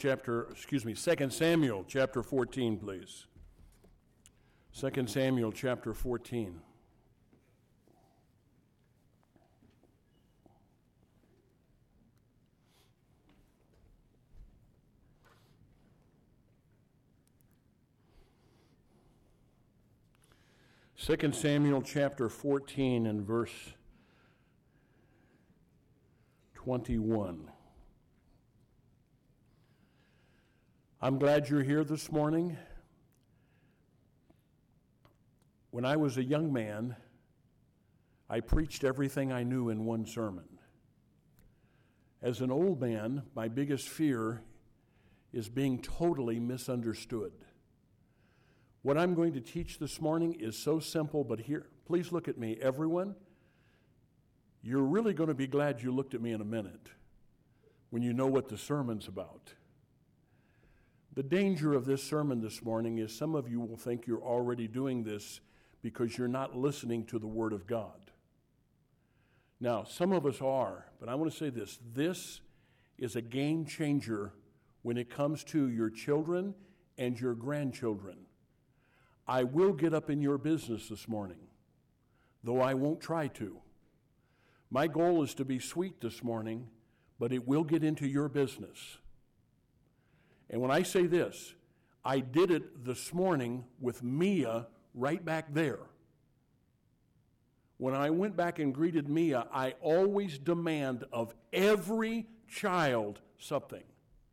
2 Samuel chapter 14, please. 2 Samuel chapter 14. Second Samuel chapter 14 and verse 21. I'm glad you're here this morning. When I was a young man, I preached everything I knew in one sermon. As an old man, my biggest fear is being totally misunderstood. What I'm going to teach this morning is so simple, but here, please look at me, everyone. You're really going to be glad you looked at me in a minute when you know what the sermon's about. The danger of this sermon this morning is some of you will think you're already doing this because you're not listening to the Word of God. Now, some of us are, but I want to say this. This is a game changer when it comes to your children and your grandchildren. I will get up in your business this morning, though I won't try to. My goal is to be sweet this morning, but it will get into your business. And when I say this, I did it this morning with Mia right back there. When I went back and greeted Mia, I always demand of every child something.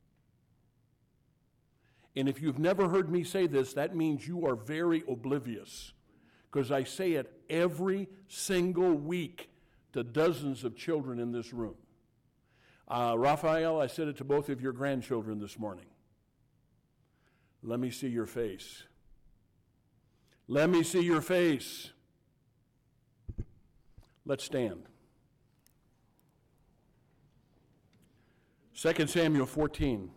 And if you've never heard me say this, that means you are very oblivious, because I say it every single week to dozens of children in this room. Raphael, I said it to both of your grandchildren this morning. Let me see your face. Let me see your face. Let's stand. 2 Samuel 14.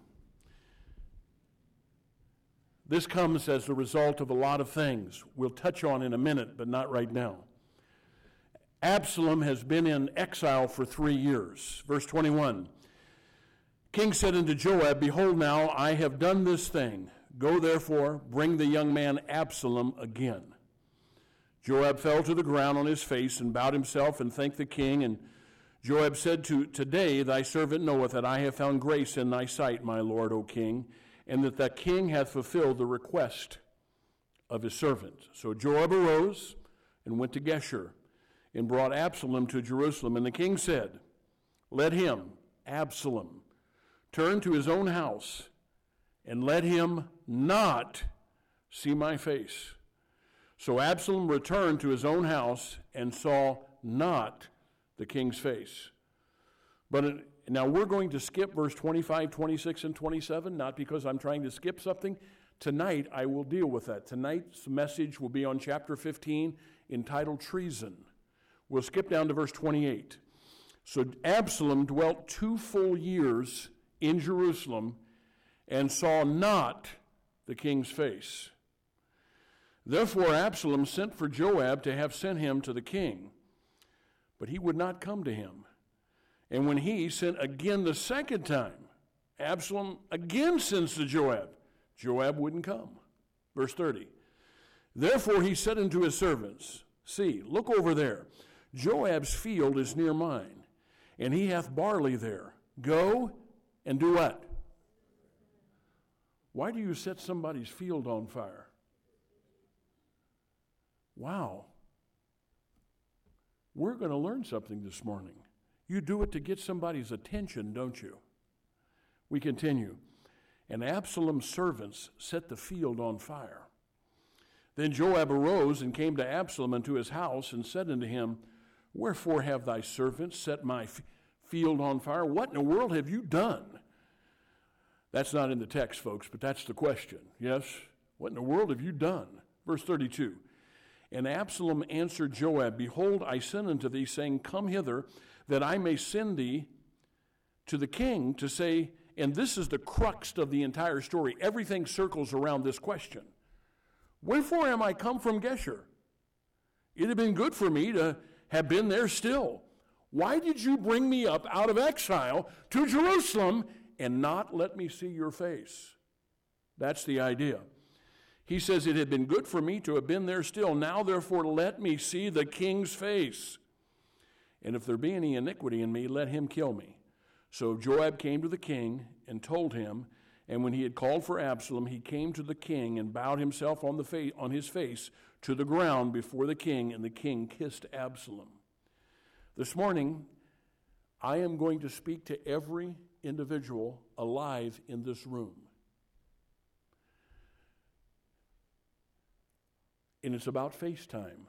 This comes as the result of a lot of things we'll touch on in a minute, but not right now. Absalom has been in exile for 3 years. Verse 21. King said unto Joab, Behold now, I have done this thing. Go therefore, bring the young man Absalom again. Joab fell to the ground on his face and bowed himself and thanked the king. And Joab said, Today thy servant knoweth that I have found grace in thy sight, my lord, O king, and that the king hath fulfilled the request of his servant. So Joab arose and went to Geshur and brought Absalom to Jerusalem. And the king said, Let him, Absalom, turn to his own house, and let him not see my face. So Absalom returned to his own house and saw not the king's face. But now we're going to skip verse 25, 26, and 27, not because I'm trying to skip something. Tonight I will deal with that. Tonight's message will be on chapter 15 entitled Treason. We'll skip down to verse 28. So Absalom dwelt 2 full years in Jerusalem and saw not the king's face. Therefore Absalom sent for Joab to have sent him to the king, but he would not come to him. And when he sent again the second time, Absalom again sends to Joab. Joab wouldn't come. Verse 30. Therefore he said unto his servants, See, look over there. Joab's field is near mine, and he hath barley there. Go and do what? Why do you set somebody's field on fire? Wow. We're going to learn something this morning. You do it to get somebody's attention, don't you? We continue. And Absalom's servants set the field on fire. Then Joab arose and came to Absalom unto his house and said unto him, Wherefore have thy servants set my field on fire? What in the world have you done? That's not in the text, folks, but that's the question. Yes? What in the world have you done? Verse 32. And Absalom answered Joab, Behold, I send unto thee, saying, Come hither, that I may send thee to the king to say, and this is the crux of the entire story. Everything circles around this question. Wherefore am I come from Geshur? It had been good for me to have been there still. Why did you bring me up out of exile to Jerusalem and not let me see your face. That's the idea. He says, it had been good for me to have been there still. Now, therefore, let me see the king's face. And if there be any iniquity in me, let him kill me. So Joab came to the king and told him, and when he had called for Absalom, he came to the king and bowed himself on his face to the ground before the king, and the king kissed Absalom. This morning, I am going to speak to every individual alive in this room. And it's about FaceTime.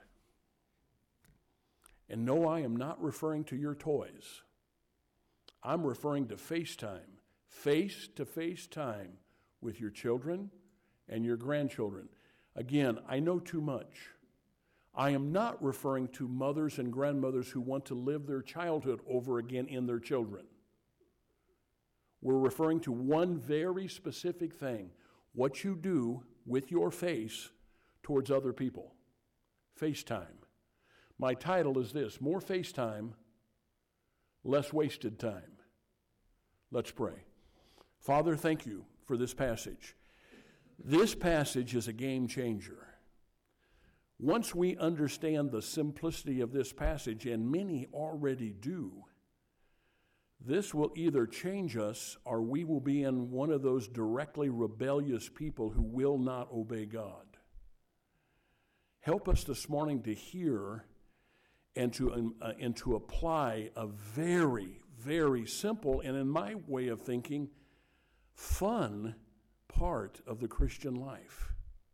And no, I am not referring to your toys. I'm referring to FaceTime, face-to-face time with your children and your grandchildren. Again, I know too much. I am not referring to mothers and grandmothers who want to live their childhood over again in their children. We're referring to one very specific thing, what you do with your face towards other people. FaceTime. My title is this: More FaceTime, Less Wasted Time. Let's pray. Father, thank you for this passage. This passage is a game changer. Once we understand the simplicity of this passage, and many already do, this will either change us or we will be in one of those directly rebellious people who will not obey God. Help us this morning to hear and to apply a very, very simple, and in my way of thinking, fun part of the Christian life.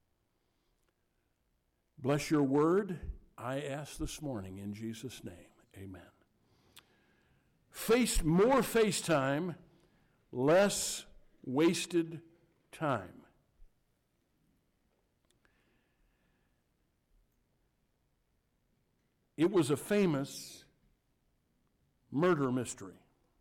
Bless your word, I ask this morning in Jesus' name. Amen. More FaceTime, less wasted time. It was a famous murder mystery.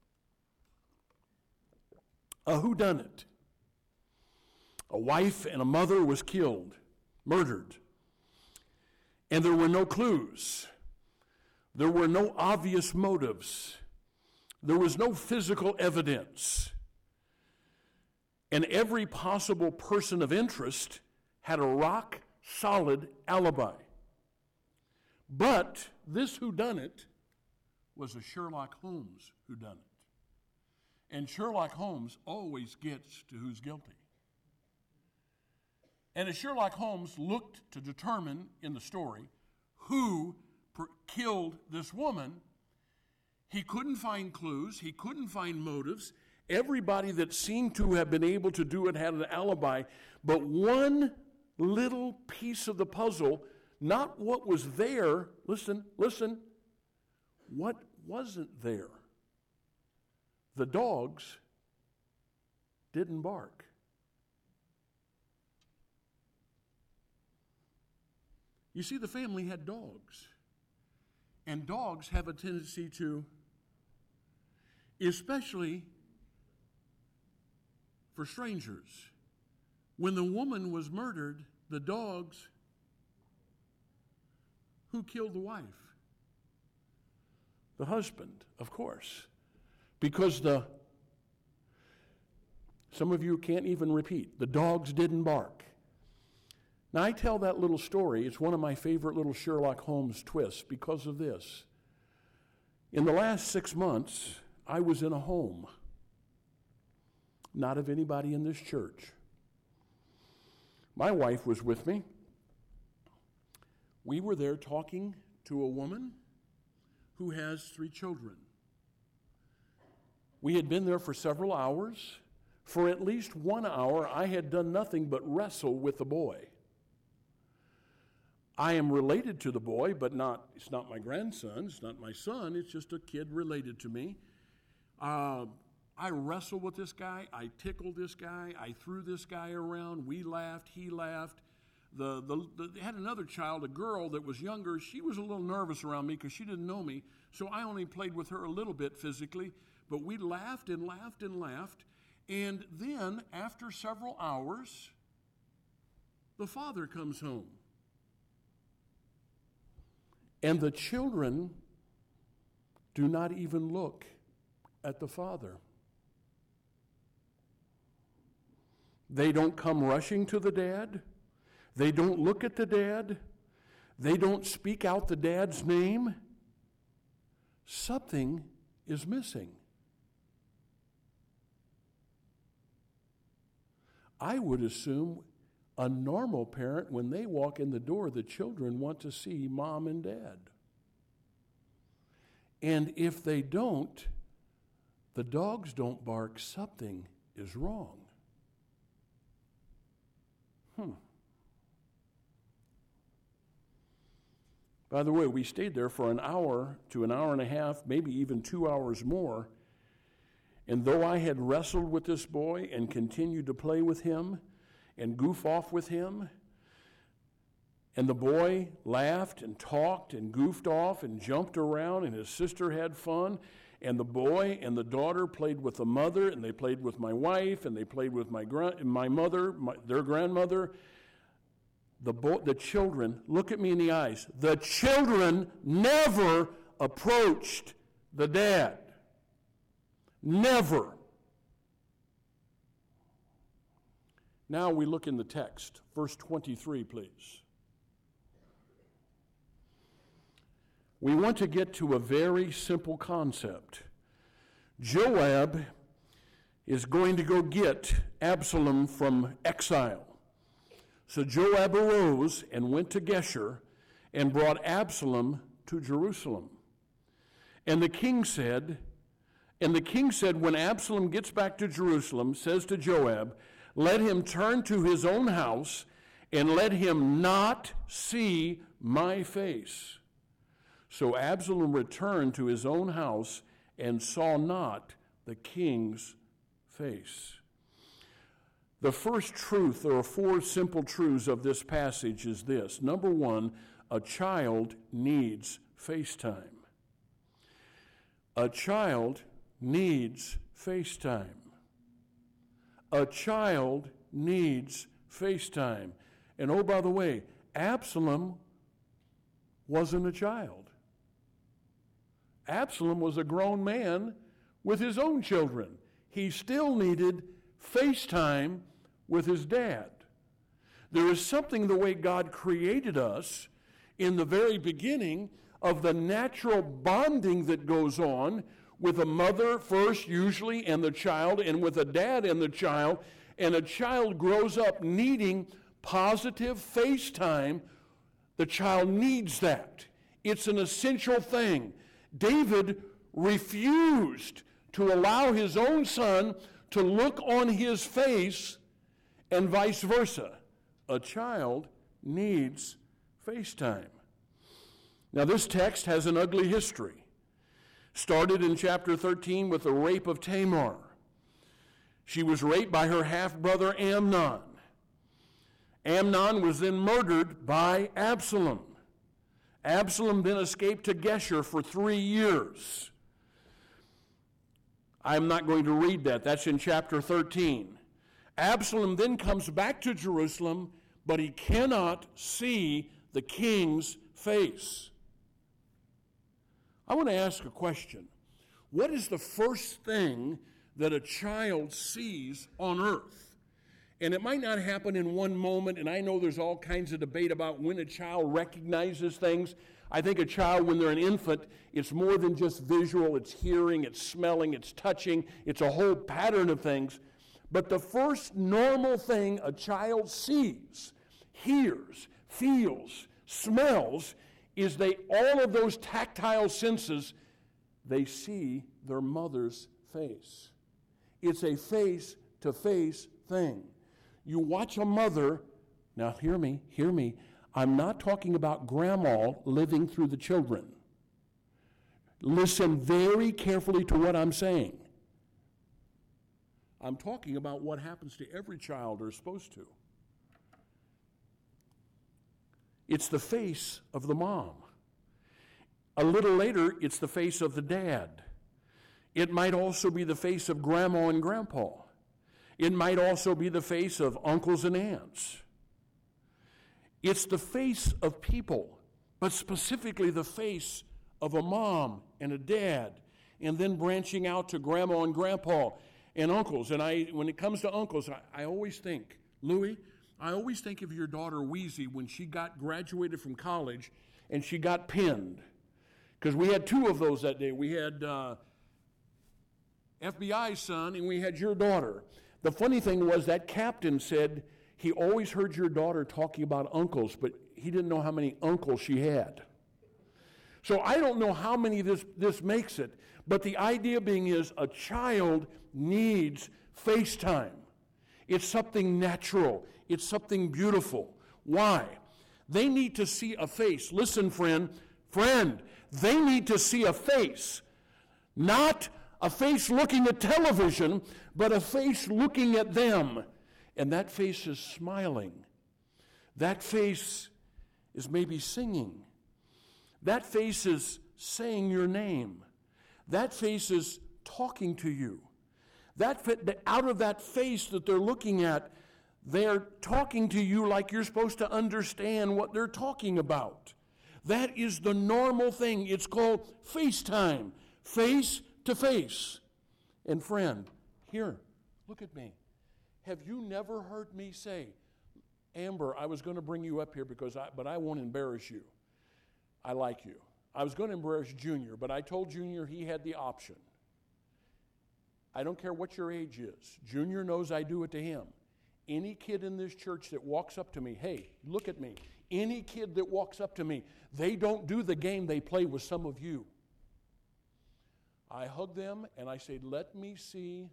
A whodunit. A wife and a mother was killed, murdered. And there were no clues. There were no obvious motives. There was no physical evidence. And every possible person of interest had a rock-solid alibi. But this whodunit was a Sherlock Holmes whodunit. And Sherlock Holmes always gets to who's guilty. And as Sherlock Holmes looked to determine in the story who killed this woman, he couldn't find clues, he couldn't find motives. Everybody that seemed to have been able to do it had an alibi, but one little piece of the puzzle, not what was there, listen, what wasn't there? The dogs didn't bark. You see, the family had dogs. And dogs have a tendency to, especially for strangers. When the woman was murdered, the dogs, who killed the wife? The husband, of course. Because some of you can't even repeat, the dogs didn't bark. Now, I tell that little story. It's one of my favorite little Sherlock Holmes twists because of this. In the last 6 months, I was in a home, not of anybody in this church. My wife was with me. We were there talking to a woman who has 3 children. We had been there for several hours. For at least 1 hour, I had done nothing but wrestle with the boy. I am related to the boy, but it's not my grandson, it's not my son, it's just a kid related to me. I wrestled with this guy, I tickled this guy, I threw this guy around, we laughed, he laughed. They had another child, a girl that was younger. She was a little nervous around me because she didn't know me, so I only played with her a little bit physically, but we laughed and laughed and laughed. And then, after several hours, the father comes home. And the children do not even look at the father. They don't come rushing to the dad. They don't look at the dad. They don't speak out the dad's name. Something is missing. I would assume a normal parent, when they walk in the door, the children want to see mom and dad. And if they don't, the dogs don't bark, something is wrong. By the way, we stayed there for an hour to an hour and a half, maybe even 2 hours more. And though I had wrestled with this boy and continued to play with him and goof off with him, and the boy laughed and talked and goofed off and jumped around, and his sister had fun, and the boy and the daughter played with the mother, and they played with my wife, and they played with my mother, their grandmother. The children, look at me in the eyes, the children never approached the dad. Never. Now we look in the text. Verse 23, please. We want to get to a very simple concept. Joab is going to go get Absalom from exile. So Joab arose and went to Geshur and brought Absalom to Jerusalem. And the king said, when Absalom gets back to Jerusalem, says to Joab, let him turn to his own house and let him not see my face. So Absalom returned to his own house and saw not the king's face. The first truth, there are 4 simple truths of this passage is this. Number 1, a child needs FaceTime. A child needs FaceTime. A child needs FaceTime. And oh, by the way, Absalom wasn't a child. Absalom was a grown man with his own children. He still needed FaceTime with his dad. There is something the way God created us in the very beginning of the natural bonding that goes on with a mother first usually and the child, and with a dad and the child, and a child grows up needing positive FaceTime. The child needs that. It's an essential thing. David refused to allow his own son to look on his face, and vice versa. A child needs FaceTime. Now, this text has an ugly history. Started in chapter 13 with the rape of Tamar. She was raped by her half-brother Amnon. Amnon was then murdered by Absalom. Absalom then escaped to Geshur for 3 years. I'm not going to read that. That's in chapter 13. Absalom then comes back to Jerusalem, but he cannot see the king's face. I want to ask a question. What is the first thing that a child sees on earth? And it might not happen in one moment, and I know there's all kinds of debate about when a child recognizes things. I think a child, when they're an infant, it's more than just visual. It's hearing, it's smelling, it's touching. It's a whole pattern of things. But the first normal thing a child sees, hears, feels, smells, is all of those tactile senses, they see their mother's face. It's a face-to-face thing. You watch a mother, now hear me, I'm not talking about grandma living through the children. Listen very carefully to what I'm saying. I'm talking about what happens to every child or is supposed to. It's the face of the mom. A little later, it's the face of the dad. It might also be the face of grandma and grandpa. It might also be the face of uncles and aunts. It's the face of people, but specifically the face of a mom and a dad, and then branching out to grandma and grandpa. and uncles. And when it comes to uncles, I always think, Louie, I always think of your daughter Wheezy when she graduated from college and she got pinned. Because we had two of those that day. We had FBI's son and we had your daughter. The funny thing was that captain said he always heard your daughter talking about uncles, but he didn't know how many uncles she had. So I don't know how many this makes it, but the idea being is a child needs FaceTime. It's something natural. It's something beautiful. Why? They need to see a face. Listen, friend, they need to see a face. Not a face looking at television, but a face looking at them. And that face is smiling. That face is maybe singing. That face is saying your name. That face is talking to you. Out of that face that they're looking at, they're talking to you like you're supposed to understand what they're talking about. That is the normal thing. It's called FaceTime, face to face. And friend, here, look at me. Have you never heard me say, Amber, I was going to bring you up here but I won't embarrass you. I like you. I was going to embarrass Junior, but I told Junior he had the option. I don't care what your age is. Junior knows I do it to him. Any kid in this church that walks up to me, hey, look at me. Any kid that walks up to me, they don't do the game they play with some of you. I hug them and I say, let me see.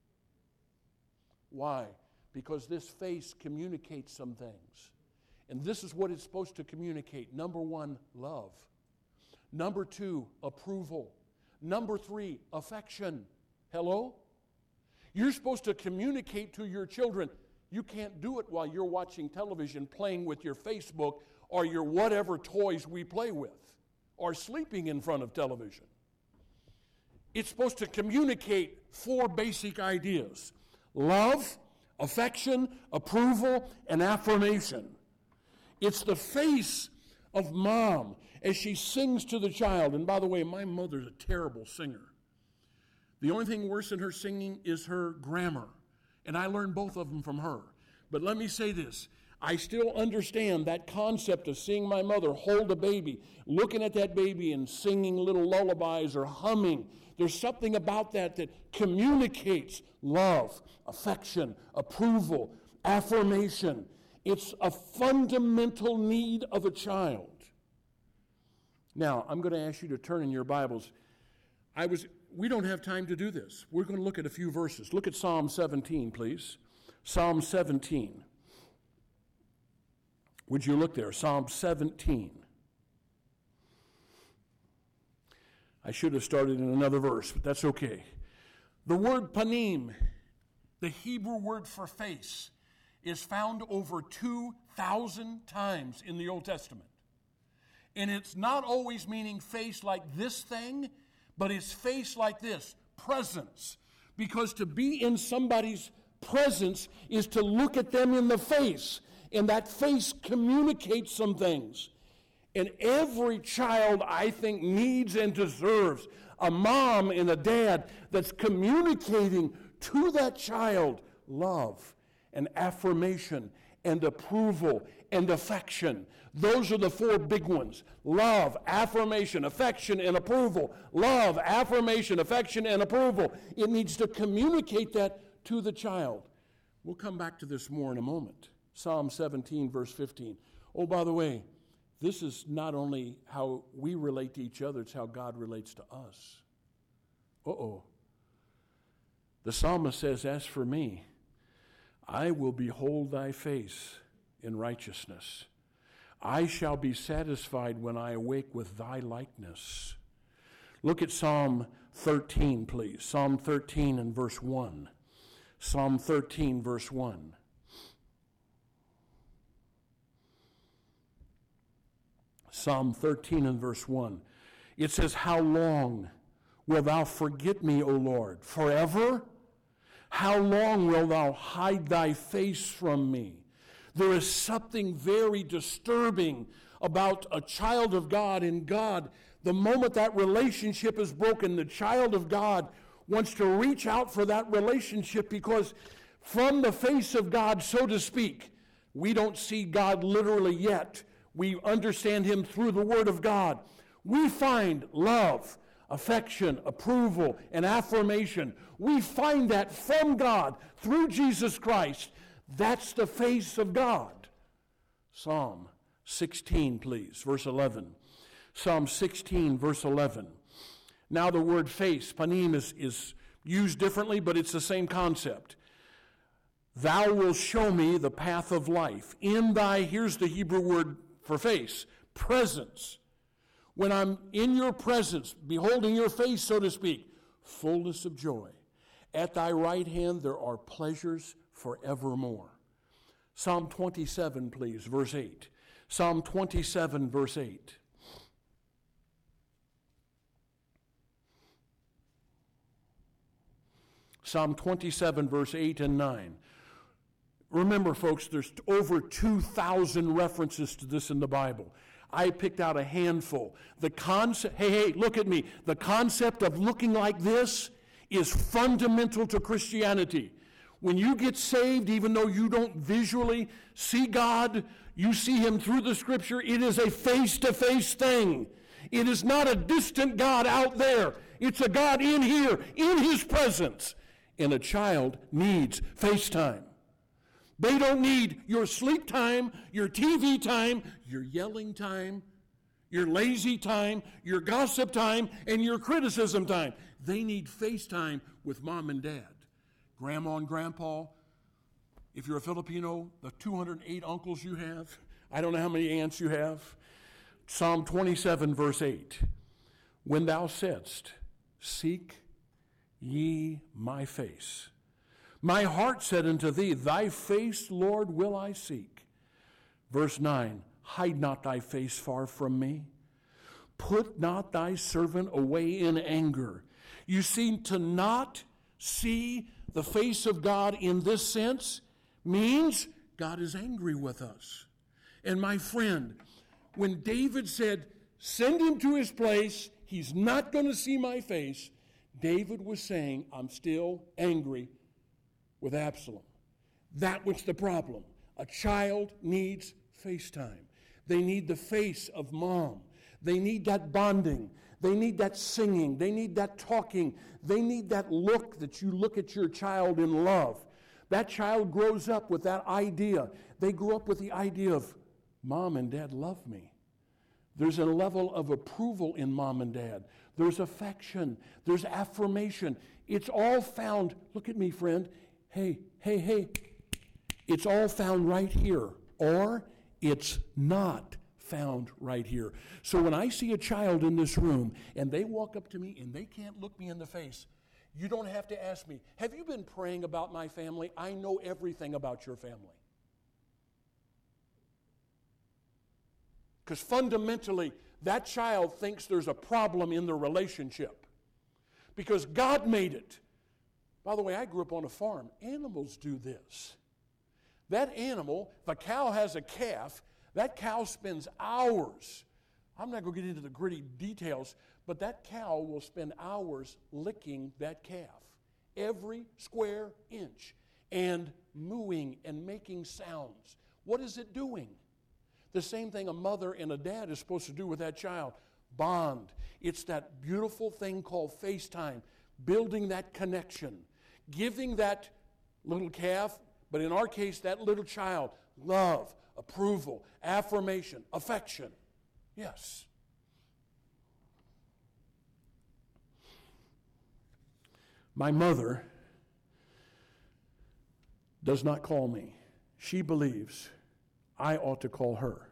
Why? Because this face communicates some things. And this is what it's supposed to communicate. Number 1, love. Number 2, approval. Number 3, affection. Hello? You're supposed to communicate to your children. You can't do it while you're watching television, playing with your Facebook or your whatever toys we play with, or sleeping in front of television. It's supposed to communicate 4 basic ideas: love, affection, approval, and affirmation. It's the face of mom as she sings to the child. And by the way, my mother's a terrible singer. The only thing worse than her singing is her grammar. And I learned both of them from her. But let me say this. I still understand that concept of seeing my mother hold a baby, looking at that baby and singing little lullabies or humming. There's something about that communicates love, affection, approval, affirmation. It's a fundamental need of a child. Now, I'm going to ask you to turn in your Bibles. We don't have time to do this. We're going to look at a few verses. Look at Psalm 17, please. Psalm 17. Would you look there? Psalm 17. I should have started in another verse, but that's okay. The word panim, the Hebrew word for face, is found over 2,000 times in the Old Testament. And it's not always meaning face like this thing, but it's face like this, presence. Because to be in somebody's presence is to look at them in the face, and that face communicates some things. And every child, I think, needs and deserves a mom and a dad that's communicating to that child love and affirmation and approval and affection. Those are the 4 big ones. Love, affirmation, affection, and approval. Love, affirmation, affection, and approval. It needs to communicate that to the child. We'll come back to this more in a moment. Psalm 17, verse 15. Oh, by the way, this is not only how we relate to each other, it's how God relates to us. The psalmist says, as for me, I will behold thy face in righteousness. I shall be satisfied when I awake with thy likeness. Look at Psalm 13, please. Psalm 13 and verse 1. Psalm 13, verse 1. Psalm 13 and verse 1. It says, how long wilt thou forget me, O Lord? Forever? How long wilt thou hide thy face from me? There is something very disturbing about a child of God and God. The moment that relationship is broken, the child of God wants to reach out for that relationship because from the face of God, so to speak, we don't see God literally yet. We understand him through the Word of God. We find love, affection, approval, and affirmation. We find that from God through Jesus Christ. That's the face of God. Psalm 16, please, verse 11. Psalm 16, verse 11. Now the word face, panim, is used differently, but it's the same concept. Thou wilt show me the path of life. In thy, here's the Hebrew word for face, presence. When I'm in your presence, beholding your face, so to speak, fullness of joy. At thy right hand there are pleasures forevermore. Psalm 27, please, verse 8. Psalm 27, verse 8. Psalm 27, verse 8 and 9. Remember, folks, there's over 2,000 references to this in the Bible. I picked out a handful. The concept, hey, look at me. The concept of looking like this is fundamental to Christianity. When you get saved, even though you don't visually see God, you see him through the Scripture, it is a face-to-face thing. It is not a distant God out there. It's a God in here, in his presence. And a child needs face time. They don't need your sleep time, your TV time, your yelling time, your lazy time, your gossip time, and your criticism time. They need face time with mom and dad. Grandma and grandpa, if you're a Filipino, the 208 uncles you have, I don't know how many aunts you have. Psalm 27, verse 8. When thou saidst, seek ye my face. My heart said unto thee, thy face, Lord, will I seek. Verse 9, hide not thy face far from me. Put not thy servant away in anger. You seem to not see the face of God in this sense means God is angry with us. And my friend, when David said, send him to his place, he's not going to see my face, David was saying, I'm still angry with Absalom. That was the problem. A child needs face time. They need the face of mom. They need that bonding. They need that singing. They need that talking. They need that look that you look at your child in love. That child grows up with that idea. They grew up with the idea of mom and dad love me. There's a level of approval in mom and dad. There's affection. There's affirmation. It's all found, look at me, friend. Hey. It's all found right here. Or it's not found right here. So when I see a child in this room and they walk up to me and they can't look me in the face, you don't have to ask me, have you been praying about my family? I know everything about your family. Because fundamentally, that child thinks there's a problem in the relationship. Because God made it. By the way, I grew up on a farm. Animals do this. That animal, if a cow has a calf, that cow spends hours. I'm not going to get into the gritty details, but that cow will spend hours licking that calf. Every square inch. And mooing and making sounds. What is it doing? The same thing a mother and a dad is supposed to do with that child. Bond. It's that beautiful thing called FaceTime. Building that connection. Giving that little calf, but in our case, that little child, love, approval, affirmation, affection. Yes. My mother does not call me. She believes I ought to call her.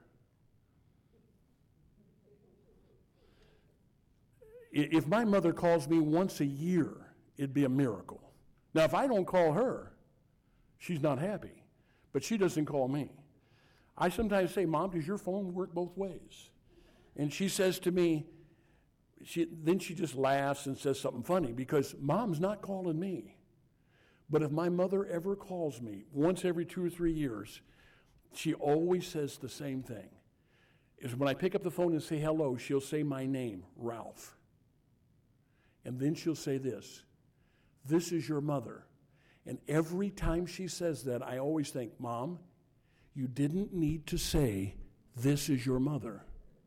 If my mother calls me once a year, it'd be a miracle. Now, if I don't call her, she's not happy. But she doesn't call me. I sometimes say, Mom, does your phone work both ways? And she says to me, then she just laughs and says something funny because Mom's not calling me. But if my mother ever calls me once every 2 or 3 years, she always says the same thing. Is when I pick up the phone and say hello, she'll say my name, Ralph. And then she'll say this, this is your mother. And every time she says that, I always think, Mom, you didn't need to say, this is your mother.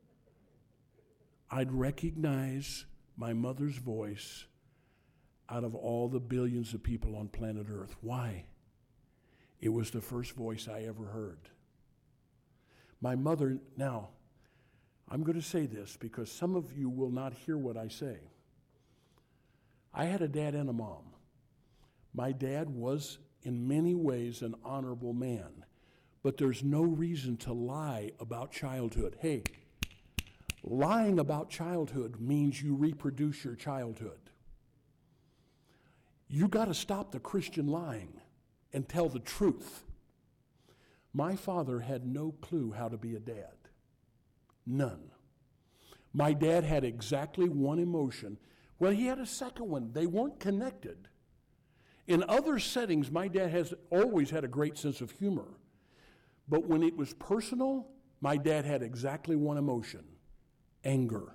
I'd recognize my mother's voice out of all the billions of people on planet Earth. Why? It was the first voice I ever heard. My mother, now, I'm going to say this because some of you will not hear what I say. I had a dad and a mom. My dad was, in many ways, an honorable man, but there's no reason to lie about childhood. Hey, lying about childhood means you reproduce your childhood. You got to stop the Christian lying and tell the truth. My father had no clue how to be a dad. None. My dad had exactly one emotion. Well, he had a second one. They weren't connected. In other settings, my dad has always had a great sense of humor. But when it was personal, my dad had exactly one emotion: anger.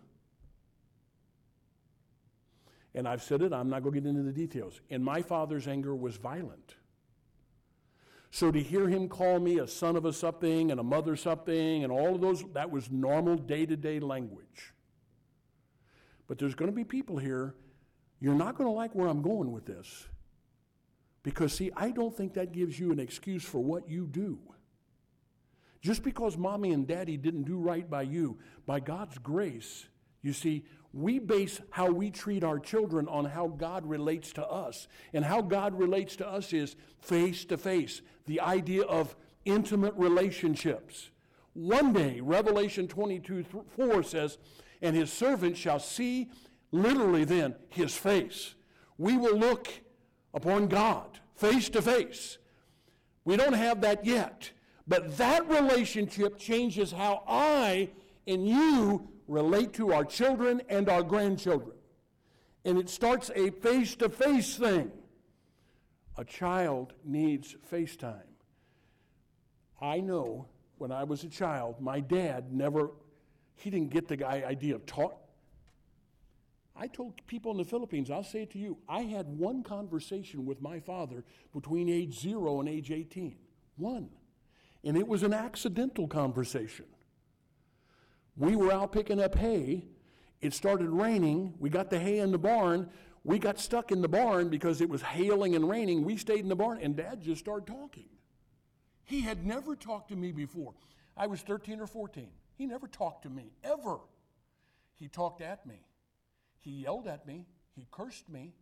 And I've said it, I'm not going to get into the details. And my father's anger was violent. So to hear him call me a son of a something and a mother something and all of those, that was normal day-to-day language. But there's going to be people here, you're not going to like where I'm going with this. Because, see, I don't think that gives you an excuse for what you do. Just because mommy and daddy didn't do right by you, by God's grace, you see, we base how we treat our children on how God relates to us. And how God relates to us is face to face, the idea of intimate relationships. One day, Revelation 22:4 says, and his servant shall see, literally then, his face. We will look upon God face to face. We don't have that yet. But that relationship changes how I and you relate to our children and our grandchildren. And it starts a face-to-face thing. A child needs FaceTime. I know when I was a child, my dad he didn't get the idea of talk. I told people in the Philippines, I'll say it to you, I had one conversation with my father between age 0 and age 18. One. And it was an accidental conversation. We were out picking up hay. It started raining. We got the hay in the barn. We got stuck in the barn because it was hailing and raining. We stayed in the barn, and Dad just started talking. He had never talked to me before. I was 13 or 14. He never talked to me, ever. He talked at me. He yelled at me. He cursed me.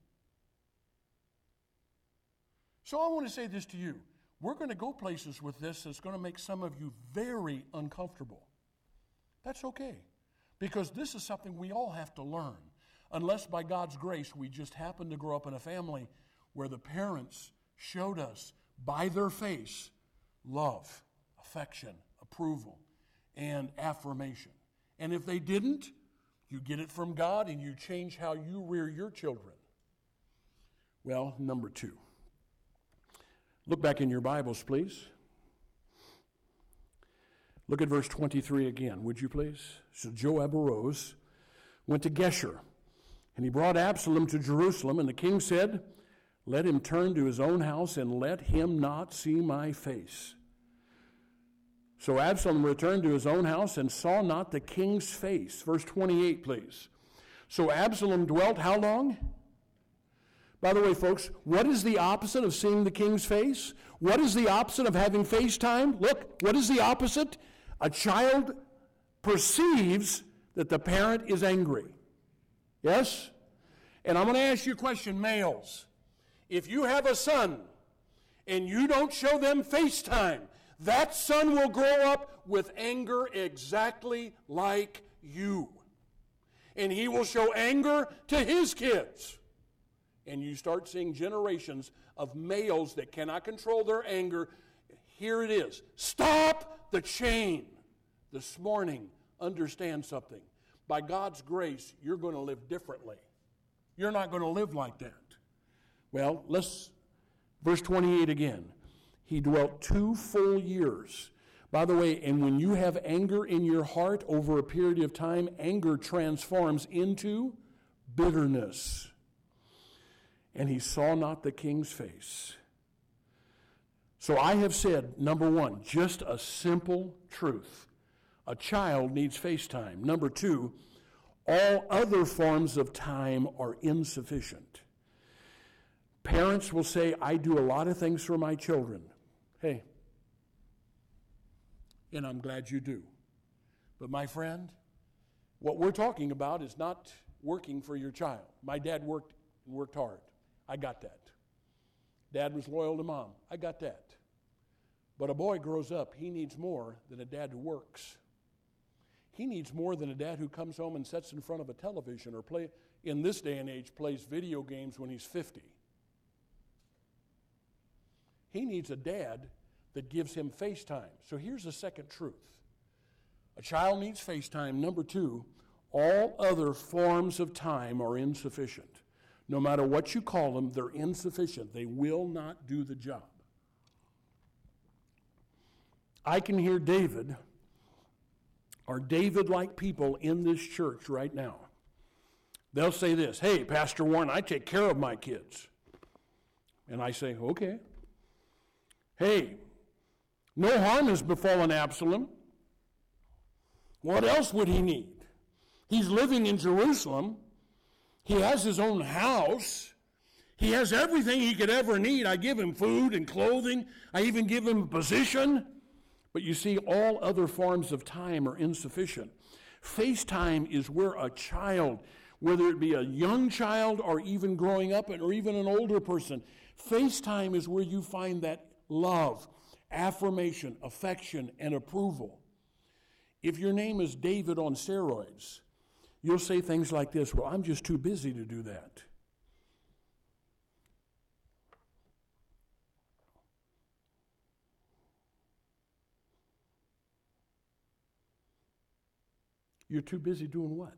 So I want to say this to you. We're going to go places with this that's going to make some of you very uncomfortable. That's okay, because this is something we all have to learn, unless by God's grace we just happen to grow up in a family where the parents showed us by their face love, affection, approval, and affirmation. And if they didn't, you get it from God and you change how you rear your children. Well, number 2. Look back in your Bibles, please. Look at verse 23 again, would you please? So Joab arose, went to Geshur, and he brought Absalom to Jerusalem, and the king said, let him turn to his own house, and let him not see my face. So Absalom returned to his own house and saw not the king's face. Verse 28, please. So Absalom dwelt how long? By the way, folks, what is the opposite of seeing the king's face? What is the opposite of having FaceTime? Look, what is the opposite? A child perceives that the parent is angry. Yes? And I'm going to ask you a question, males. If you have a son and you don't show them FaceTime, that son will grow up with anger exactly like you. And he will show anger to his kids. And you start seeing generations of males that cannot control their anger. Here it is. Stop the chain. This morning, understand something. By God's grace, you're going to live differently. You're not going to live like that. Well, verse 28 again. He dwelt 2 full years. By the way, and when you have anger in your heart over a period of time, anger transforms into bitterness. and he saw not the king's face. So I have said, number one, just a simple truth. A child needs FaceTime. Number two, all other forms of time are insufficient. Parents will say, I do a lot of things for my children. Hey, and I'm glad you do. But my friend, what we're talking about is not working for your child. My dad worked and worked hard. I got that. Dad was loyal to mom. I got that. But a boy grows up, he needs more than a dad who works. He needs more than a dad who comes home and sits in front of a television or in this day and age, plays video games when he's 50. He needs a dad that gives him FaceTime. So here's the second truth. A child needs FaceTime. Number two, all other forms of time are insufficient. No matter what you call them, they're insufficient. They will not do the job. I can hear David, or David-like people in this church right now. They'll say this, hey, Pastor Warren, I take care of my kids. And I say, okay. Hey, no harm has befallen Absalom. What else would he need? He's living in Jerusalem. He has his own house. He has everything he could ever need. I give him food and clothing. I even give him a position. But you see, all other forms of time are insufficient. FaceTime is where a child, whether it be a young child or even growing up or even an older person, FaceTime is where you find that love, affirmation, affection, and approval. If your name is David on steroids, you'll say things like this, well, I'm just too busy to do that. You're too busy doing what?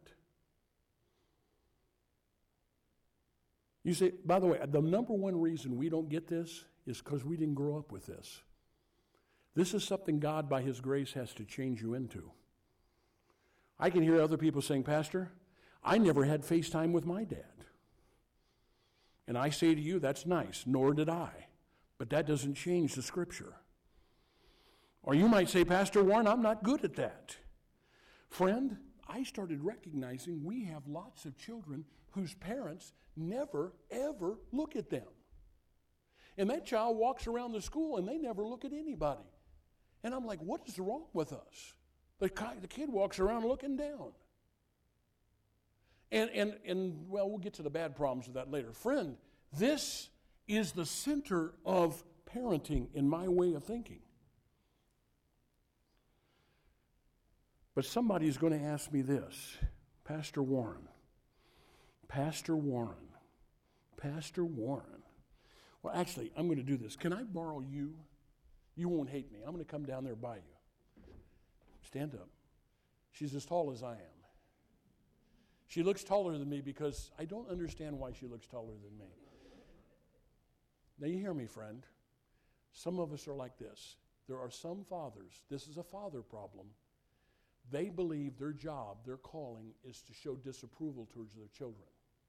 You say, by the way, the number one reason we don't get this is because we didn't grow up with this. This is something God, by His grace, has to change you into. I can hear other people saying, Pastor, I never had FaceTime with my dad. And I say to you, that's nice, nor did I. But that doesn't change the Scripture. Or you might say, Pastor Warren, I'm not good at that. Friend, I started recognizing we have lots of children whose parents never, ever look at them. And that child walks around the school and they never look at anybody. And I'm like, what is wrong with us? The kid walks around looking down. And well, we'll get to the bad problems of that later. Friend, this is the center of parenting in my way of thinking. But somebody's going to ask me this, Pastor Warren. Well, actually, I'm going to do this. Can I borrow you? You won't hate me. I'm going to come down there by you. Stand up. She's as tall as I am. She looks taller than me because I don't understand why she looks taller than me. Now you hear me, friend. Some of us are like this. There are some fathers, this is a father problem. They believe their job, their calling, is to show disapproval towards their children.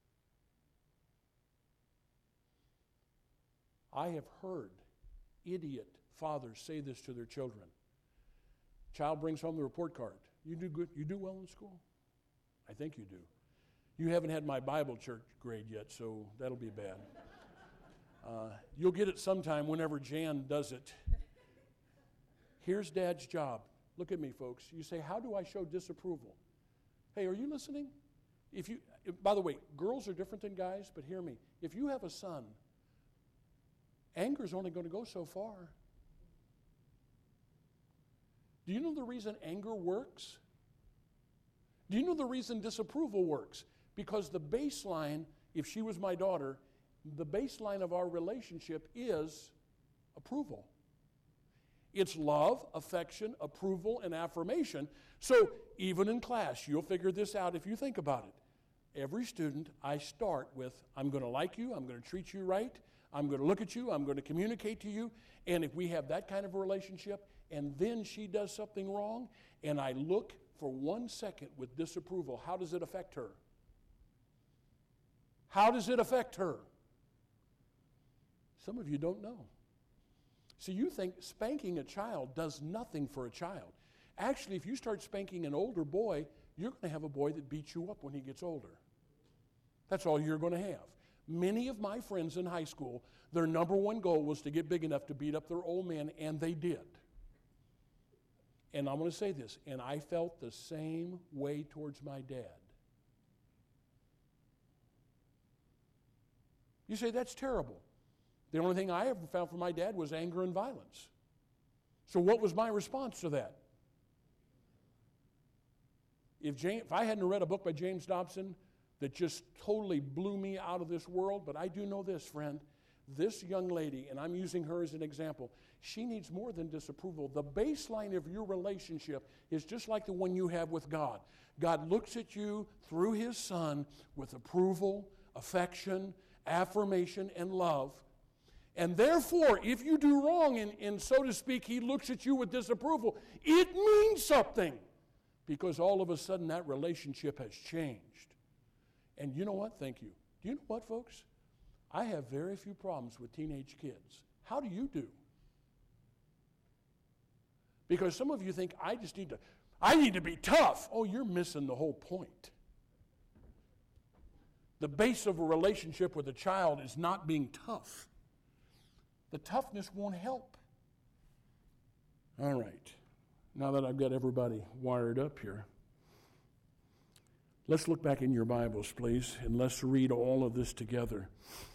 I have heard idiot fathers say this to their children. Child brings home the report card. You do good? You do well in school? I think you do. You haven't had my Bible church grade yet, so that'll be bad. You'll get it sometime whenever Jan does it. Here's Dad's job. Look at me, folks. You say, how do I show disapproval? Hey, are you listening? By the way, girls are different than guys, but hear me. If you have a son, anger is only going to go so far. Do you know the reason anger works? Do you know the reason disapproval works? Because the baseline, if she was my daughter, the baseline of our relationship is approval. It's love, affection, approval, and affirmation. So even in class, you'll figure this out if you think about it. Every student, I start with, I'm going to like you, I'm going to treat you right, I'm going to look at you, I'm going to communicate to you. And if we have that kind of a relationship, and then she does something wrong, and I look for 1 second with disapproval, how does it affect her? How does it affect her? Some of you don't know. See, you think spanking a child does nothing for a child. Actually, if you start spanking an older boy, you're going to have a boy that beats you up when he gets older. That's all you're going to have. Many of my friends in high school, their number one goal was to get big enough to beat up their old man, and they did. And I'm going to say this, and I felt the same way towards my dad. You say, that's terrible. The only thing I ever found from my dad was anger and violence. So what was my response to that? If I hadn't read a book by James Dobson that just totally blew me out of this world, but I do know this, friend, this young lady, and I'm using her as an example, she needs more than disapproval. The baseline of your relationship is just like the one you have with God. God looks at you through His Son with approval, affection, affirmation, and love. And therefore, if you do wrong and so to speak, He looks at you with disapproval, it means something. Because all of a sudden that relationship has changed. And you know what? Thank you. Do you know what, folks? I have very few problems with teenage kids. How do you do? Because some of you think, I need to be tough. Oh, you're missing the whole point. The base of a relationship with a child is not being tough. The toughness won't help. All right. Now that I've got everybody wired up here, let's look back in your Bibles, please, and let's read all of this together.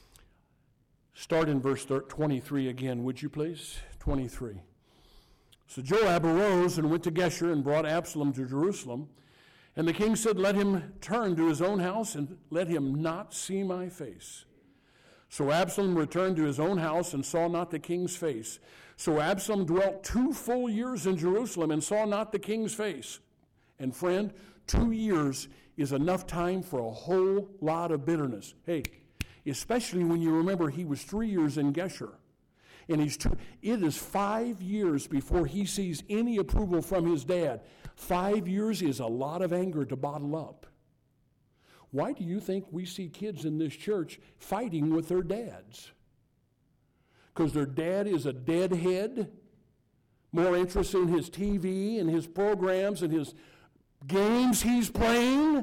Start in verse 23 again, would you please? 23. So Joab arose and went to Geshur and brought Absalom to Jerusalem. And the king said, let him turn to his own house and let him not see my face. So Absalom returned to his own house and saw not the king's face. So Absalom dwelt 2 full years in Jerusalem and saw not the king's face. And friend, 2 years is enough time for a whole lot of bitterness. Hey, especially when you remember he was 3 years in Geshur. And it is 5 years before he sees any approval from his dad. 5 years is a lot of anger to bottle up. Why do you think we see kids in this church fighting with their dads? Because their dad is a deadhead, more interested in his TV and his programs and his games he's playing?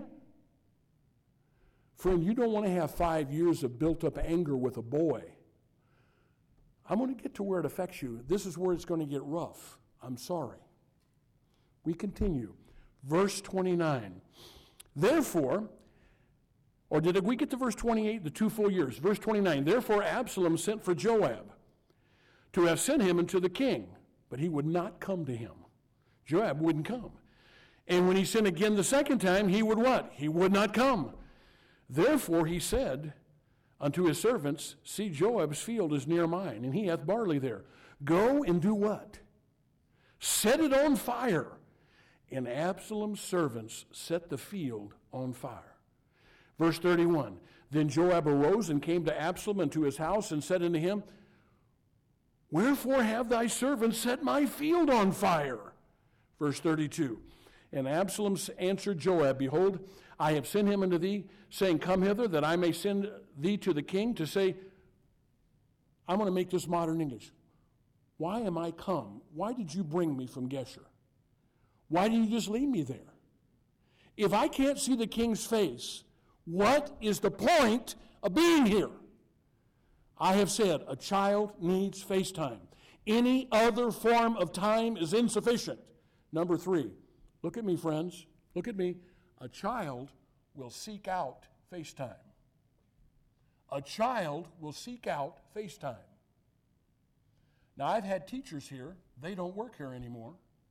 Friend, you don't want to have 5 years of built-up anger with a boy. I'm going to get to where it affects you. This is where it's going to get rough. I'm sorry. We continue. Verse 29. Therefore, or did we get to verse 28, the 2 full years? Verse 29, therefore Absalom sent for Joab to have sent him unto the king, but he would not come to him. Joab wouldn't come. And when he sent again the second time, he would what? He would not come. Therefore he said unto his servants, see, Joab's field is near mine, and he hath barley there. Go and do what? Set it on fire. And Absalom's servants set the field on fire. Verse 31, then Joab arose and came to Absalom and to his house and said unto him, wherefore have thy servants set my field on fire? Verse 32, and Absalom answered Joab, behold, I have sent him unto thee, saying, come hither, that I may send thee to the king to say, I'm going to make this modern English. Why am I come? Why did you bring me from Geshur? Why didn't you just leave me there? If I can't see the king's face, what is the point of being here? I have said a child needs face time. Any other form of time is insufficient. Number 3, look at me, friends. Look at me. A child will seek out face time. A child will seek out face time. Now, I've had teachers here. They don't work here anymore.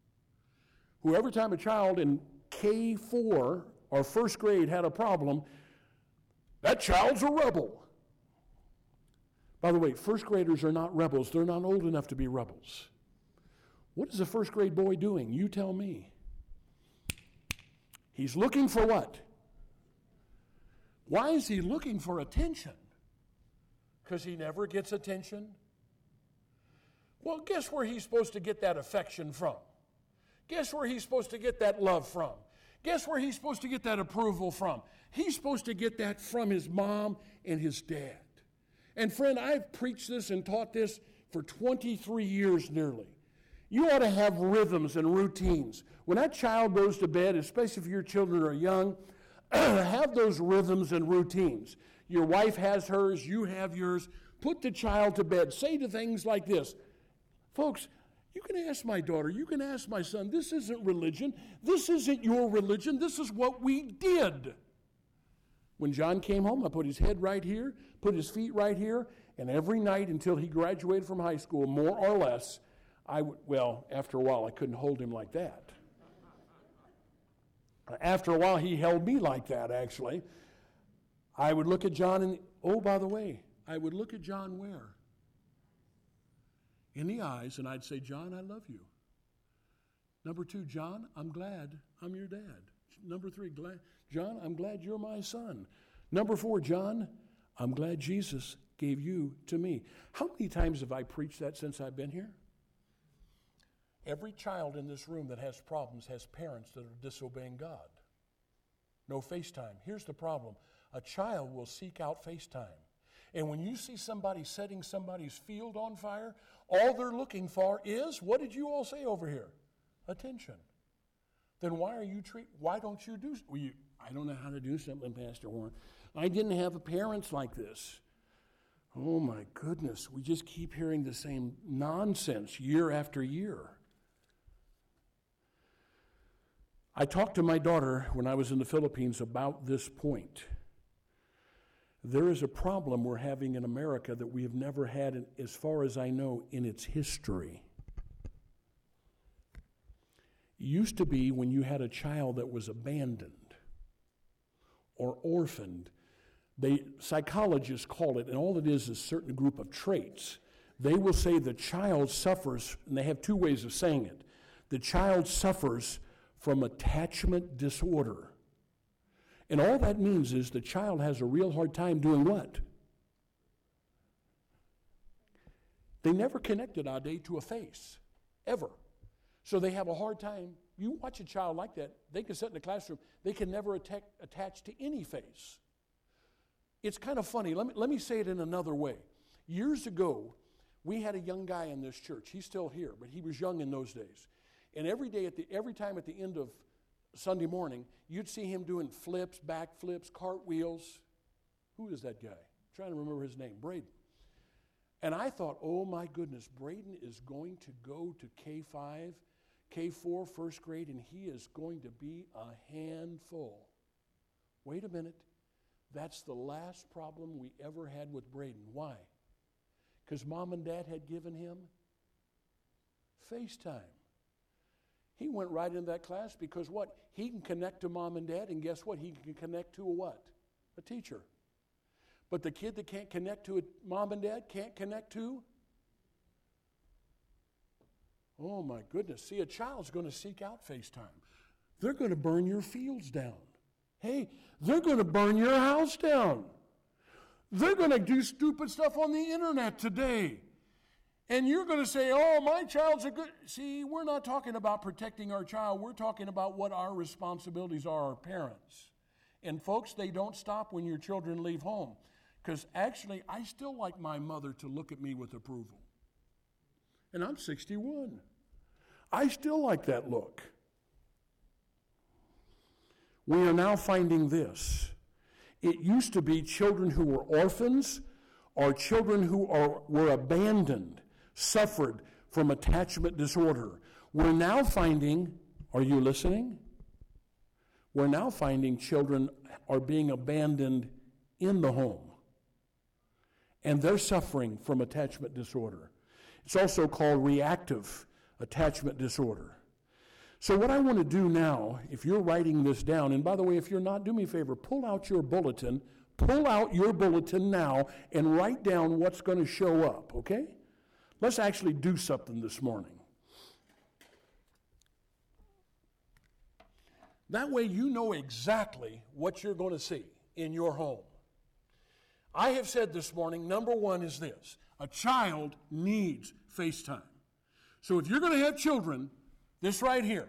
Who every time a child in K4 or first grade had a problem, that child's a rebel. By the way, first graders are not rebels. They're not old enough to be rebels. What is a first grade boy doing? You tell me. He's looking for what? Why is he looking for attention? Because he never gets attention? Well, guess where he's supposed to get that affection from? Guess where he's supposed to get that love from? Guess where he's supposed to get that approval from? He's supposed to get that from his mom and his dad. And friend, I've preached this and taught this for 23 years nearly. You ought to have rhythms and routines. When that child goes to bed, especially if your children are young, have those rhythms and routines. Your wife has hers, you have yours. Put the child to bed. Say to things like this. Folks, you can ask my daughter, you can ask my son, this isn't religion. This isn't your religion. This is what we did. When John came home, I put his head right here, put his feet right here, and every night until he graduated from high school, more or less, after a while, I couldn't hold him like that. After a while, he held me like that, actually. I would look at John and, oh, by the way, I would look at John where? In the eyes, and I'd say, John, I love you. Number 2, John, I'm glad I'm your dad. Number 3, John, I'm glad you're my son. Number 4, John, I'm glad Jesus gave you to me. How many times have I preached that since I've been here? Every child in this room that has problems has parents that are disobeying God. No FaceTime. Here's the problem. A child will seek out FaceTime. And when you see somebody setting somebody's field on fire, all they're looking for is, what did you all say over here? Attention. Then why don't you do, I don't know how to do something, Pastor Warren. I didn't have parents like this. Oh my goodness, we just keep hearing the same nonsense year after year. I talked to my daughter when I was in the Philippines about this point. There is a problem we're having in America that we have never had, as far as I know, in its history. It used to be when you had a child that was abandoned or orphaned, psychologists call it, and all it is a certain group of traits. They will say the child suffers, and they have 2 ways of saying it. The child suffers from attachment disorder. And all that means is the child has a real hard time doing what? They never connected Ade to a face, ever. So they have a hard time. You watch a child like that, they can sit in the classroom, they can never attach to any face. It's kind of funny. Let me say it in another way. Years ago, we had a young guy in this church. He's still here, but he was young in those days. And every time at the end of Sunday morning, you'd see him doing flips, backflips, cartwheels. Who is that guy? I'm trying to remember his name, Braden. And I thought, oh my goodness, Braden is going to go to K5, K4, first grade, and he is going to be a handful. Wait a minute. That's the last problem we ever had with Braden. Why? Because mom and dad had given him FaceTime. He went right into that class because what? He can connect to mom and dad, and guess what? He can connect to a what? A teacher. But the kid that can't connect to a mom and dad can't connect to? Oh my goodness. See, a child's going to seek out FaceTime. They're going to burn your fields down. Hey, they're going to burn your house down. They're going to do stupid stuff on the internet today. And you're going to say, oh, my child's a good... See, we're not talking about protecting our child. We're talking about what our responsibilities are, our parents. And folks, they don't stop when your children leave home. Because actually, I still like my mother to look at me with approval. And I'm 61. I still like that look. We are now finding this. It used to be children who were orphans or children who were abandoned, suffered from attachment disorder. We're now finding, are you listening? We're now finding children are being abandoned in the home. And they're suffering from attachment disorder. It's also called reactive attachment disorder. So what I want to do now, if you're writing this down, and by the way, if you're not, do me a favor, pull out your bulletin now and write down what's going to show up, okay? Let's actually do something this morning. That way you know exactly what you're going to see in your home. I have said this morning, number 1 is this: a child needs FaceTime. So if you're going to have children, this right here.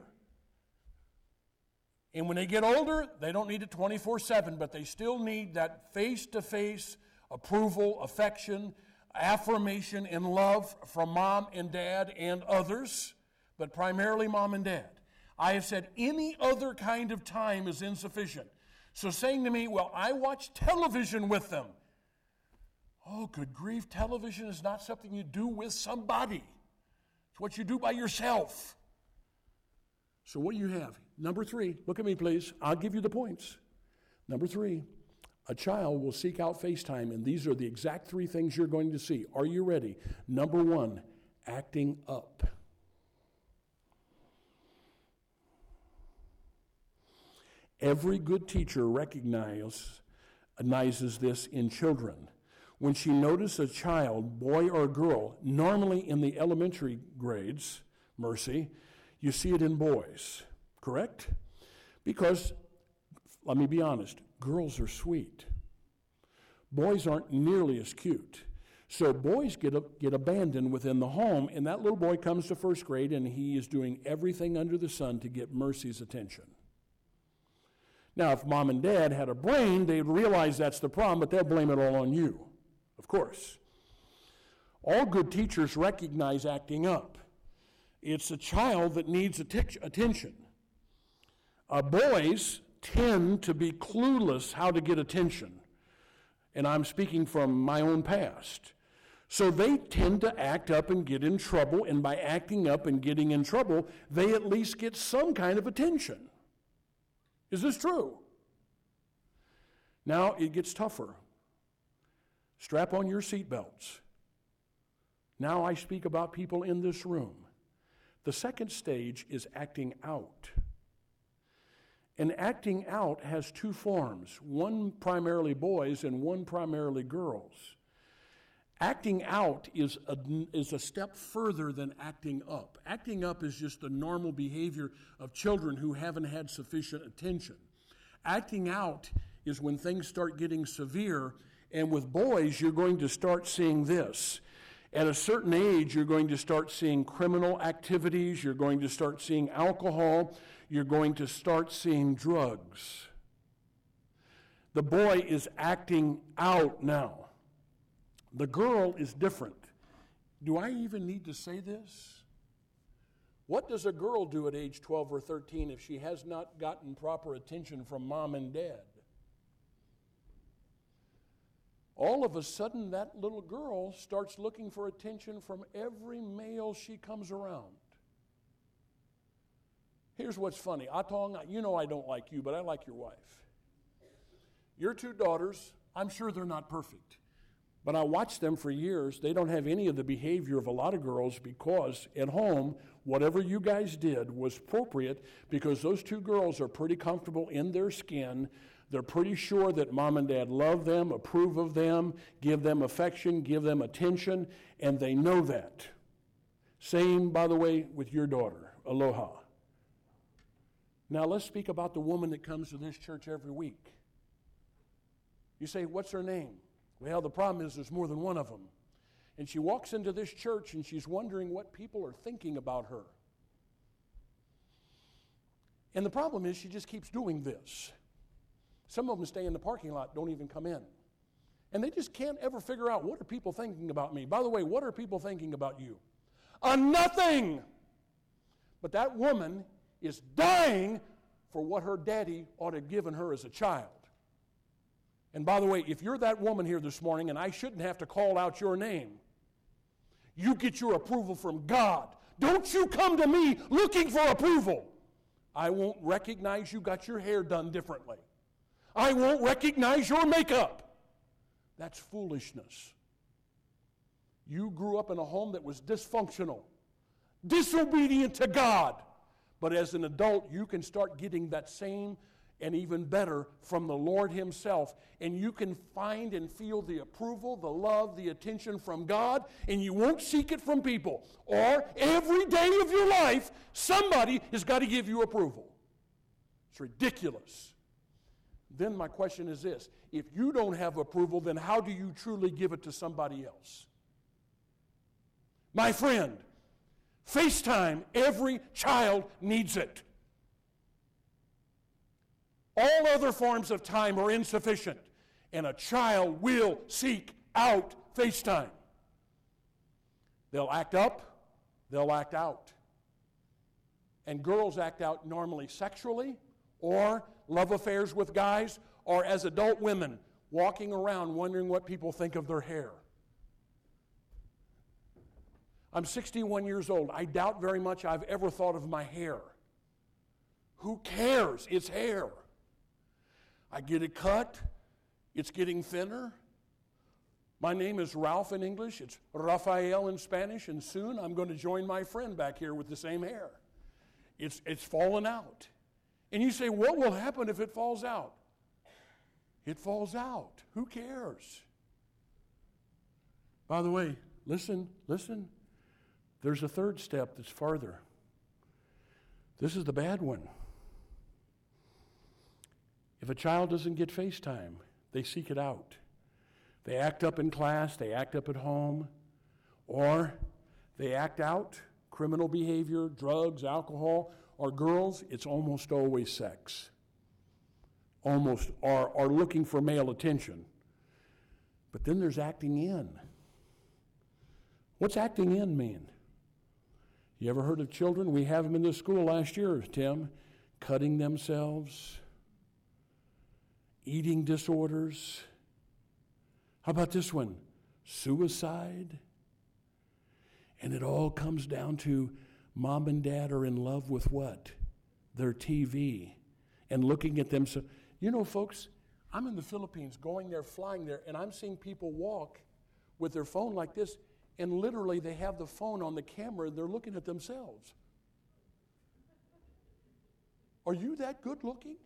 And when they get older, they don't need it 24/7, but they still need that face-to-face approval, affection, affirmation, and love from mom and dad and others, but primarily mom and dad. I have said any other kind of time is insufficient. So saying to me, well, I watch television with them. Oh, good grief, television is not something you do with somebody. It's what you do by yourself. So what do you have? Number 3, look at me please. I'll give you the points. Number 3, a child will seek out FaceTime, and these are the exact 3 things you're going to see. Are you ready? Number 1, acting up. Every good teacher recognizes this in children. When she notices a child, boy or girl, normally in the elementary grades, Mercy, you see it in boys, correct? Because, let me be honest, girls are sweet. Boys aren't nearly as cute. So boys get abandoned within the home, and that little boy comes to first grade, and he is doing everything under the sun to get Mercy's attention. Now, if mom and dad had a brain, they'd realize that's the problem, but they'll blame it all on you, of course. All good teachers recognize acting up. It's a child that needs attention. Boys tend to be clueless how to get attention, and I'm speaking from my own past. So they tend to act up and get in trouble, and by acting up and getting in trouble, they at least get some kind of attention. Is this true? Now it gets tougher. Strap on your seatbelts. Now I speak about people in this room. The second stage is acting out. And acting out has 2 forms, one primarily boys and one primarily girls. Acting out is a step further than acting up. Acting up is just the normal behavior of children who haven't had sufficient attention. Acting out is when things start getting severe, and with boys, you're going to start seeing this. At a certain age, you're going to start seeing criminal activities, you're going to start seeing alcohol, you're going to start seeing drugs. The boy is acting out now. The girl is different. Do I even need to say this? What does a girl do at age 12 or 13 if she has not gotten proper attention from mom and dad? All of a sudden, that little girl starts looking for attention from every male she comes around. Here's what's funny. Atong, you know I don't like you, but I like your wife. Your 2 daughters, I'm sure they're not perfect. But I watched them for years. They don't have any of the behavior of a lot of girls because at home, whatever you guys did was appropriate because those 2 girls are pretty comfortable in their skin. They're pretty sure that mom and dad love them, approve of them, give them affection, give them attention, and they know that. Same, by the way, with your daughter, Aloha. Now let's speak about the woman that comes to this church every week. You say, what's her name? Well, the problem is there's more than one of them. And she walks into this church and she's wondering what people are thinking about her. And the problem is she just keeps doing this. Some of them stay in the parking lot, don't even come in. And they just can't ever figure out, what are people thinking about me? By the way, what are people thinking about you? Nothing! But that woman is dying for what her daddy ought to have given her as a child. And by the way, if you're that woman here this morning, and I shouldn't have to call out your name, you get your approval from God. Don't you come to me looking for approval. I won't recognize you got your hair done differently. I won't recognize your makeup. That's foolishness. You grew up in a home that was dysfunctional, disobedient to God. But as an adult, you can start getting that same and even better from the Lord Himself. And you can find and feel the approval, the love, the attention from God, and you won't seek it from people. Or every day of your life, somebody has got to give you approval. It's ridiculous. Then my question is this: if you don't have approval, then how do you truly give it to somebody else? My friend, FaceTime, every child needs it. All other forms of time are insufficient. And a child will seek out FaceTime. They'll act up, they'll act out. And girls act out normally sexually, or love affairs with guys, or as adult women walking around wondering what people think of their hair. I'm 61 years old. I doubt very much I've ever thought of my hair. Who cares? It's hair. I get it cut. It's getting thinner. My name is Ralph in English. It's Rafael in Spanish. And soon I'm going to join my friend back here with the same hair. It's fallen out. And you say, what will happen if it falls out? It falls out. Who cares? By the way, listen. There's a third step that's farther. This is the bad one. If a child doesn't get FaceTime, they seek it out. They act up in class, they act up at home, or they act out criminal behavior, drugs, alcohol, or girls, it's almost always sex. Almost are looking for male attention. But then there's acting in. What's acting in mean? You ever heard of children? We have them in this school last year, Tim, cutting themselves, eating disorders. How about this one? Suicide. And it all comes down to mom and dad are in love with what? Their TV and looking at them. So, you know, folks, I'm in the Philippines going there, flying there, and I'm seeing people walk with their phone like this, and literally they have the phone on the camera and they're looking at themselves. Are you that good looking?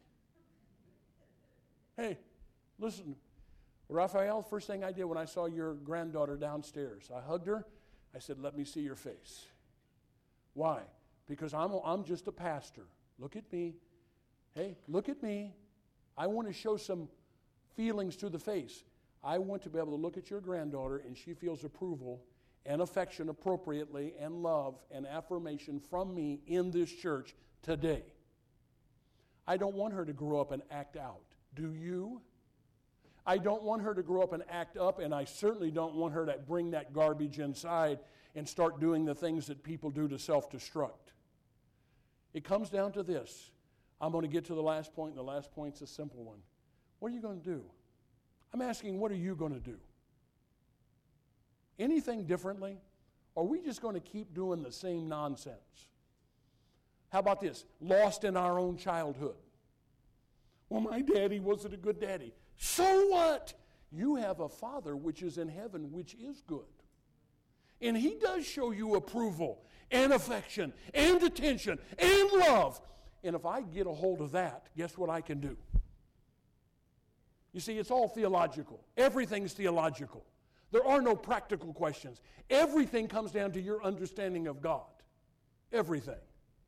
Hey, listen, Raphael, first thing I did when I saw your granddaughter downstairs, I hugged her. I said, let me see your face. Why? Because I'm just a pastor. Look at me. Hey, look at me. I want to show some feelings to the face. I want to be able to look at your granddaughter and she feels approval and affection appropriately and love and affirmation from me in this church today. I don't want her to grow up and act out. Do you? I don't want her to grow up and act up, and I certainly don't want her to bring that garbage inside and start doing the things that people do to self-destruct. It comes down to this. I'm going to get to the last point, and the last point's a simple one. What are you going to do? I'm asking, what are you going to do? Anything differently? Or are we just going to keep doing the same nonsense? How about this? Lost in our own childhood. Well, my daddy wasn't a good daddy. So what? You have a Father which is in heaven, which is good. And He does show you approval and affection and attention and love. And if I get a hold of that, guess what I can do? You see, it's all theological. Everything's theological. There are no practical questions. Everything comes down to your understanding of God. Everything.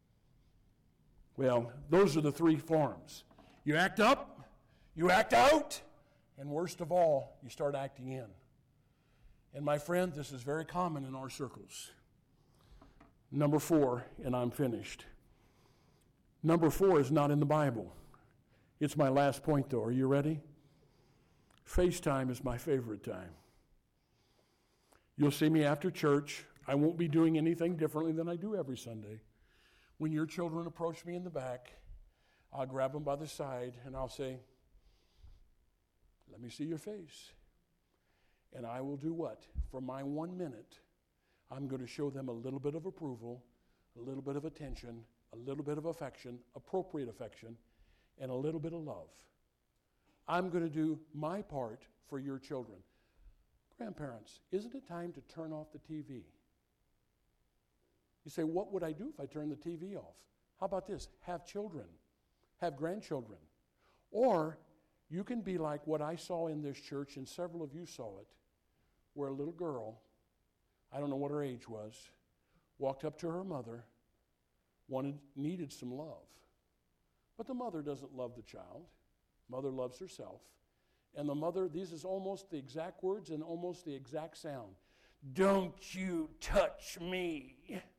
Well, those are the three forms. You act up, you act out, and worst of all, you start acting in. And my friend, this is very common in our circles. Number 4, and I'm finished. Number 4 is not in the Bible. It's my last point, though. Are you ready? FaceTime is my favorite time. You'll see me after church. I won't be doing anything differently than I do every Sunday. When your children approach me in the back, I'll grab them by the side and I'll say, let me see your face. And I will do what? For my 1 minute, I'm going to show them a little bit of approval, a little bit of attention, a little bit of affection, appropriate affection, and a little bit of love. I'm going to do my part for your children. Grandparents, isn't it time to turn off the TV? You say, what would I do if I turned the TV off? How about this? Have children. Have grandchildren. Or you can be like what I saw in this church, and several of you saw it, where a little girl, I don't know what her age was, walked up to her mother, needed some love. But the mother doesn't love the child. Mother loves herself. And the mother, these is almost the exact words and almost the exact sound. Don't you touch me.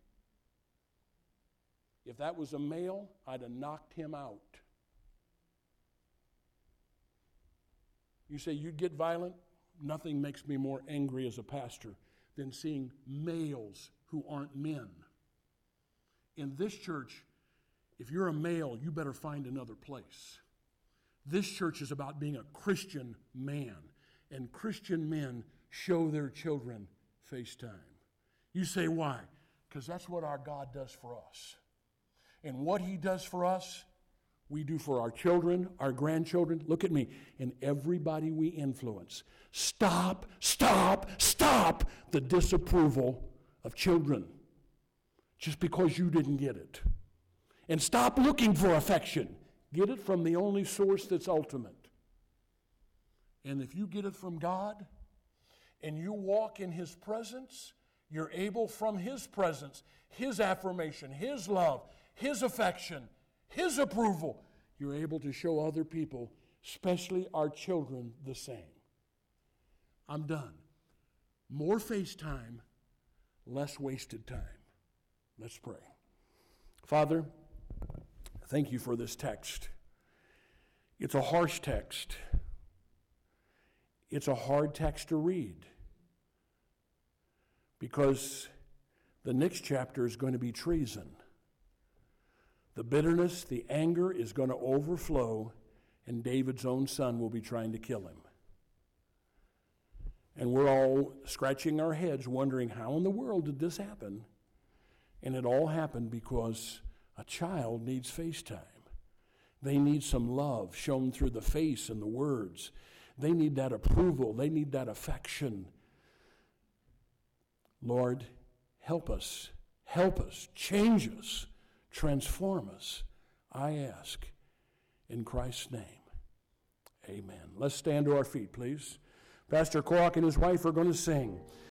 If that was a male, I'd have knocked him out. You say you'd get violent? Nothing makes me more angry as a pastor than seeing males who aren't men. In this church, if you're a male, you better find another place. This church is about being a Christian man, and Christian men show their children FaceTime. You say, why? Because that's what our God does for us. And what He does for us, we do for our children, our grandchildren. Look at me. And everybody we influence. Stop the disapproval of children just because you didn't get it. And stop looking for affection. Get it from the only source that's ultimate. And if you get it from God and you walk in His presence, you're able from His presence, His affirmation, His love, His affection, His approval, you're able to show other people, especially our children, the same. I'm done. More FaceTime, less wasted time. Let's pray. Father, thank you for this text. It's a harsh text. It's a hard text to read because the next chapter is going to be treason. The bitterness, the anger is going to overflow, and David's own son will be trying to kill him. And we're all scratching our heads wondering, how in the world did this happen? And it all happened because a child needs FaceTime. They need some love shown through the face and the words. They need that approval. They need that affection. Lord, help us, change us, transform us, I ask in Christ's name. Amen. Let's stand to our feet, please. Pastor Kwok and his wife are going to sing.